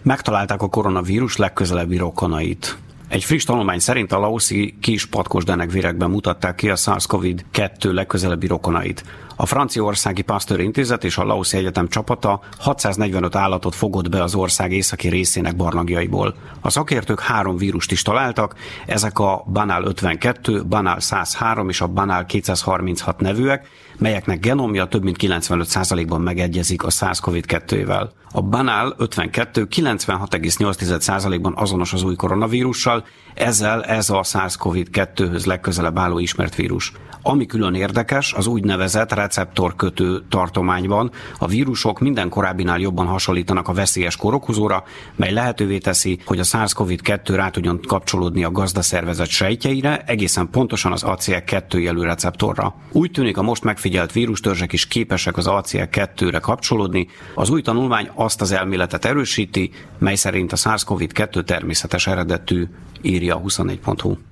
Megtalálták a koronavírus legközelebbi rokonait. Egy friss tanulmány szerint a laoszi kis patkosdenegvérekben mutatták ki a SARS-CoV-2 legközelebbi rokonait. A Franciaországi Pasteur Intézet és a Laoszi Egyetem csapata 645 állatot fogott be az ország északi részének barlangjaiból. A szakértők 3 vírust is találtak, ezek a Banal 52, Banal 103 és a Banal 236 nevűek, melyeknek genomja több mint 95%-ban megegyezik a SARS-CoV-2-vel. A Banal 52 96,8%-ban azonos az új koronavírussal, ezzel ez a SARS-CoV-2-höz legközelebb álló ismert vírus. Ami külön érdekes, az úgynevezett receptorkötő tartományban a vírusok minden korábbinál jobban hasonlítanak a veszélyes kórokozóra, mely lehetővé teszi, hogy a SARS-CoV-2 rá tudjon kapcsolódni a gazdaszervezet sejtjeire, egészen pontosan az ACE2 jelű receptorra. Úgy tűnik, a most megfigyelt vírustörzsek is képesek az ACE2-re kapcsolódni. Az új tanulmány azt az elméletet erősíti, mely szerint a SARS-CoV-2 természetes eredetű, írja a 24.hu.